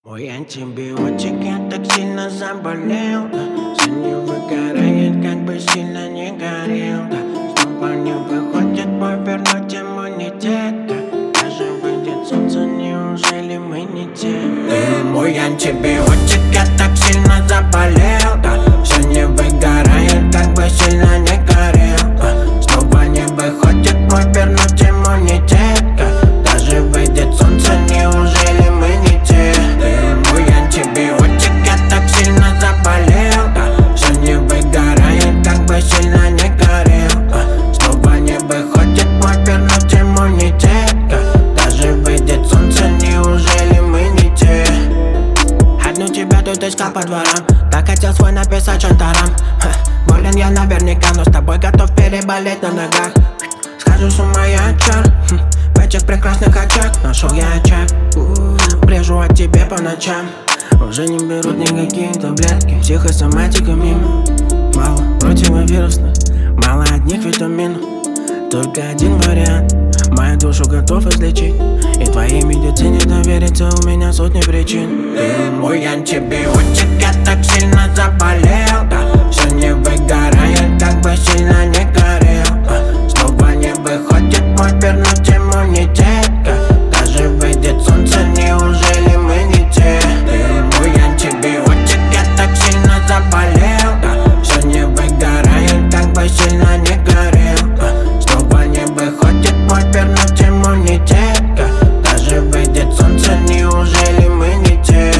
Ой, антибиотик, я так сильно заболел, да. Все не выгорает, как бы сильно не горел, да. Снова не выходит бой вернуть иммунитет, да. Даже выйдет солнце, неужели мы не те? Ты мой антибиотик, я так сильно заболел, да. Все не выгорает, как бы сильно не горел, да. Снова не выходит бой вернуть иммунитет, да. Даже выйдет солнце, неужели мы не те? Антибиотик, я так сильно заболел, да. Все не выгорает, как бы сильно не горел, да. Снова не выходит мой вернуть иммунитет, да. Даже выйдет солнце, неужели мы не те? Одну тебя тут искал по дворам, так хотел свой написать шантарам. Болен я наверняка, но с тобой готов переболеть на ногах. Схожу с ума я чёрт, в этих прекрасных очах нашел я очаг. Брежу о тебе по ночам. Уже не берут никакие таблетки, психосоматика мимо. Мало противовирусных, мало одних витаминов. Только один вариант, мою душу готов излечить. И твоей медицине довериться у меня сотни причин. Ты мой антибиотик, я так сильно заболел, да. Все не выгорает, как бы сильно не горел, да. Снова не выходит мой вернуть иммунитет, да. Даже выйдет солнце, неужели мы не те? Антибиотик, я так сильно заболел, да. Все не выгорает, как бы сильно не горел, да. Снова не выходит мой вернуть иммунитет, да. Даже выйдет солнце, неужели мы не те?